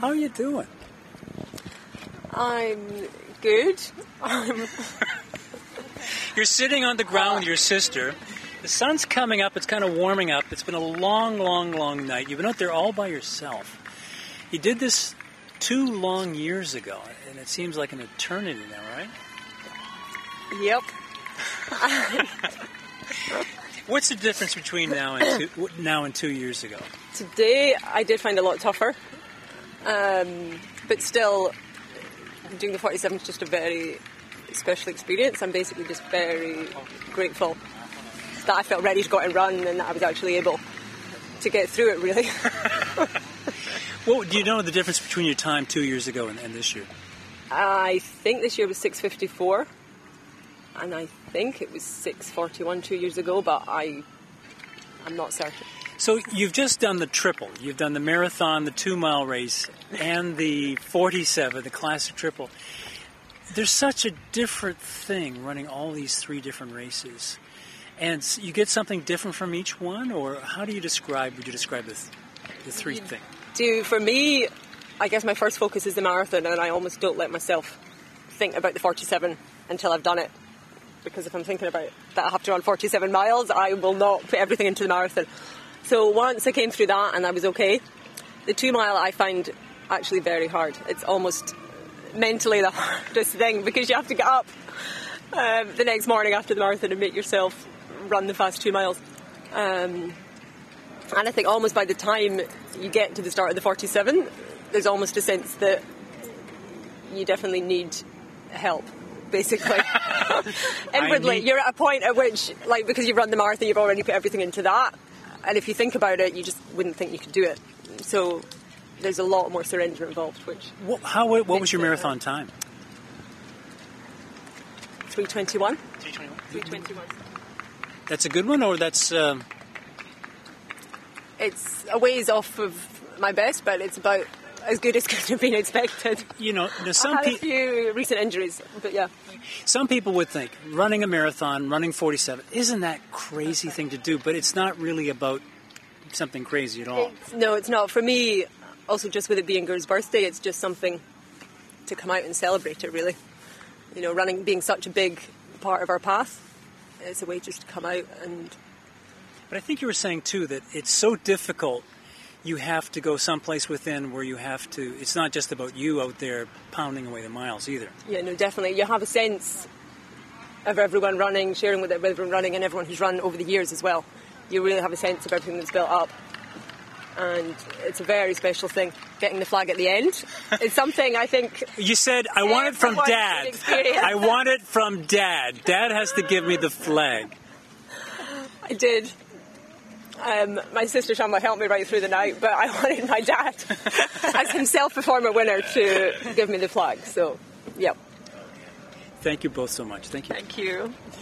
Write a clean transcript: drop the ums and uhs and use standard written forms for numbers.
How are you doing? I'm good. You're sitting on the ground with your sister. The sun's coming up. It's kind of warming up. It's been a long, long, long night. You've been out there all by yourself. You did this 2 long years ago, and it seems like an eternity now, right? Yep. What's the difference between now and 2 years ago? Today I did find it a lot tougher, but still doing the 47 is just a very special experience. I'm basically just very grateful that I felt ready to go out and run and that I was actually able to get through it, really. Well, do you know the difference between your time 2 years ago and this year? I think this year was 6:54, and I think it was 6:41 2 years ago, but I'm not certain. So you've just done the triple. You've done the marathon, the 2-mile race, and the 47, the classic triple. There's such a different thing running all these 3 different races. And you get something different from each one, or how would you describe the 3 thing? For me, I guess my first focus is the marathon, and I almost don't let myself think about the 47 until I've done it. Because if I'm thinking about that I have to run 47 miles, I will not put everything into the marathon. So once I came through that and I was okay, the 2-mile I find actually very hard. It's almost mentally the hardest thing because you have to get up the next morning after the marathon and make yourself run the fast 2 miles. And I think almost by the time you get to the start of the 47, there's almost a sense that you definitely need help, basically. Inwardly, you're at a point at which, like, because you've run the marathon, you've already put everything into that. And if you think about it, you just wouldn't think you could do it. So there's a lot more surrender involved, which... What was your marathon time? 3:21. 3:21? 3:21. That's a good one, or that's... It's a ways off of my best, but it's about as good as could have been expected. Some I had a few recent injuries, but yeah. Some people would think running a marathon, running 47, isn't that crazy thing to do? But it's not really about something crazy at all. No, it's not. For me, also just with it being Gur's birthday, it's just something to come out and celebrate it, really. Running being such a big part of our path, it's a way just to come out and... But I think you were saying, too, that it's so difficult. You have to go someplace within where you have to... It's not just about you out there pounding away the miles either. Yeah, no, definitely. You have a sense of everyone running, sharing with everyone running, and everyone who's run over the years as well. You really have a sense of everything that's built up. And it's a very special thing. Getting the flag at the end. It's something I think... You said, I want it from Dad. I want it from Dad. Dad has to give me the flag. I did. My sister Shama helped me right through the night, but I wanted my dad, as himself a former winner, to give me the flag. So, yeah. Thank you both so much. Thank you. Thank you.